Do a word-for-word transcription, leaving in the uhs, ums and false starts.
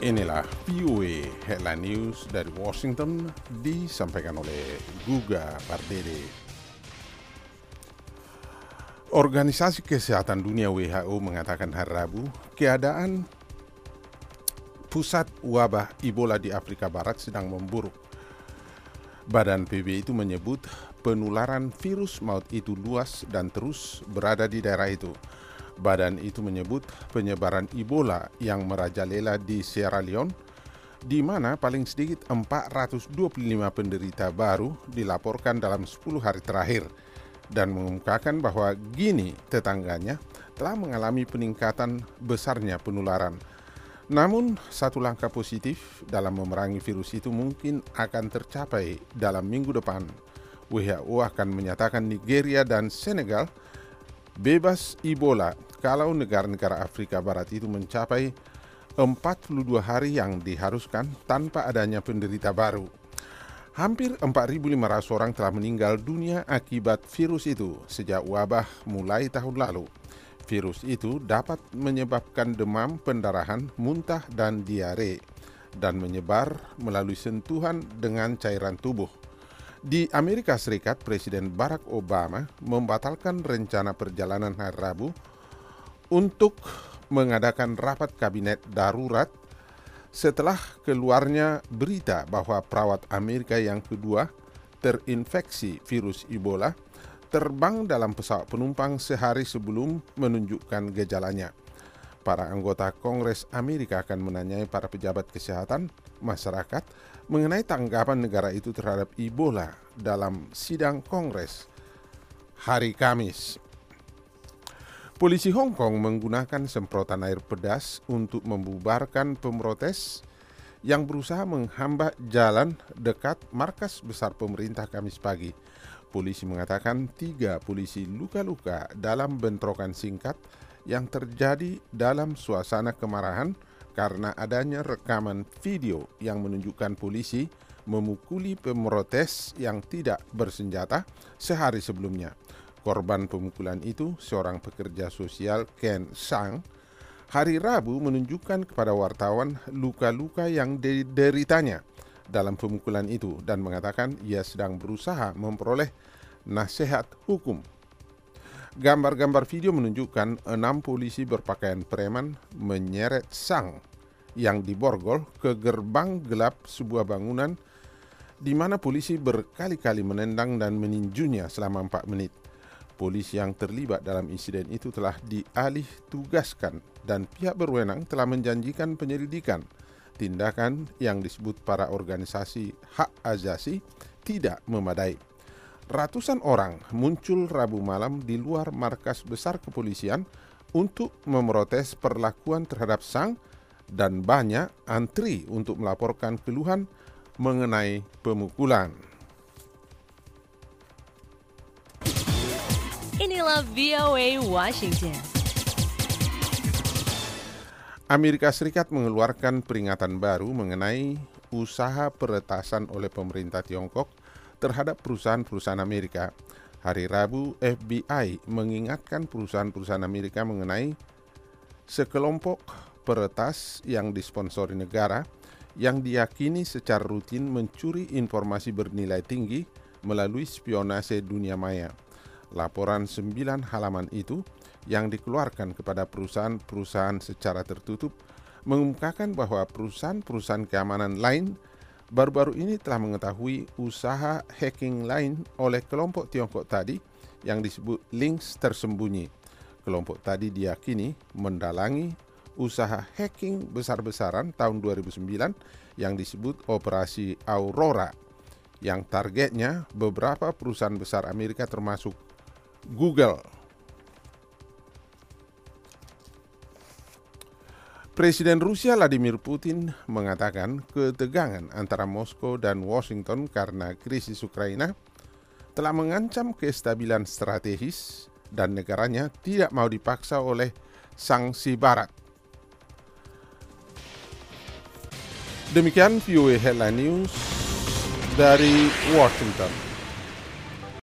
Inilah V O A Headline News dari Washington, disampaikan oleh Guga Pardede. Organisasi Kesehatan Dunia W H O mengatakan hari Rabu, keadaan pusat wabah Ebola di Afrika Barat sedang memburuk. Badan P B itu menyebut penularan virus maut itu luas dan terus berada di daerah itu. Badan itu menyebut penyebaran Ebola yang merajalela di Sierra Leone, di mana paling sedikit empat ratus dua puluh lima penderita baru dilaporkan dalam sepuluh hari terakhir, dan mengungkapkan bahwa Guinea, tetangganya, telah mengalami peningkatan besarnya penularan. Namun, satu langkah positif dalam memerangi virus itu mungkin akan tercapai dalam minggu depan. W H O akan menyatakan Nigeria dan Senegal bebas Ebola kalau negara-negara Afrika Barat itu mencapai empat puluh dua hari yang diharuskan tanpa adanya penderita baru. Hampir empat ribu lima ratus orang telah meninggal dunia akibat virus itu sejak wabah mulai tahun lalu. Virus itu dapat menyebabkan demam, pendarahan, muntah, dan diare, dan menyebar melalui sentuhan dengan cairan tubuh. Di Amerika Serikat, Presiden Barack Obama membatalkan rencana perjalanan hari Rabu untuk mengadakan rapat kabinet darurat setelah keluarnya berita bahwa perawat Amerika yang kedua terinfeksi virus Ebola terbang dalam pesawat penumpang sehari sebelum menunjukkan gejalanya. Para anggota Kongres Amerika akan menanyai para pejabat kesehatan masyarakat mengenai tanggapan negara itu terhadap Ebola dalam sidang Kongres hari Kamis. Polisi Hong Kong menggunakan semprotan air pedas untuk membubarkan pemrotes yang berusaha menghambat jalan dekat markas besar pemerintah Kamis pagi. Polisi mengatakan tiga polisi luka-luka dalam bentrokan singkat yang terjadi dalam suasana kemarahan karena adanya rekaman video yang menunjukkan polisi memukuli pemrotes yang tidak bersenjata sehari sebelumnya. Korban pemukulan itu, seorang pekerja sosial Ken Sang, hari Rabu menunjukkan kepada wartawan luka-luka yang dideritanya dalam pemukulan itu dan mengatakan ia sedang berusaha memperoleh nasihat hukum. Gambar-gambar video menunjukkan enam polisi berpakaian preman menyeret Sang yang diborgol ke gerbang gelap sebuah bangunan di mana polisi berkali-kali menendang dan meninjunya selama empat menit. Polisi yang terlibat dalam insiden itu telah dialih tugaskan dan pihak berwenang telah menjanjikan penyelidikan. Tindakan yang disebut para organisasi hak asasi tidak memadai. Ratusan orang muncul Rabu malam di luar markas besar kepolisian untuk memprotes perlakuan terhadap Sang dan banyak antri untuk melaporkan keluhan mengenai pemukulan. Inilah V O A Washington. Amerika Serikat mengeluarkan peringatan baru mengenai usaha peretasan oleh pemerintah Tiongkok terhadap perusahaan-perusahaan Amerika. Hari Rabu, F B I mengingatkan perusahaan-perusahaan Amerika mengenai sekelompok peretas yang disponsori negara yang diyakini secara rutin mencuri informasi bernilai tinggi melalui spionase dunia maya. Laporan sembilan halaman itu yang dikeluarkan kepada perusahaan-perusahaan secara tertutup mengungkapkan bahwa perusahaan-perusahaan keamanan lain baru-baru ini telah mengetahui usaha hacking lain oleh kelompok Tiongkok tadi yang disebut links tersembunyi. Kelompok tadi diyakini mendalangi usaha hacking besar-besaran tahun dua ribu sembilan yang disebut Operasi Aurora, yang targetnya beberapa perusahaan besar Amerika termasuk Google. Presiden Rusia Vladimir Putin mengatakan ketegangan antara Moskow dan Washington karena krisis Ukraina telah mengancam kestabilan strategis dan negaranya tidak mau dipaksa oleh sanksi Barat. Demikian V O A Headline News dari Washington.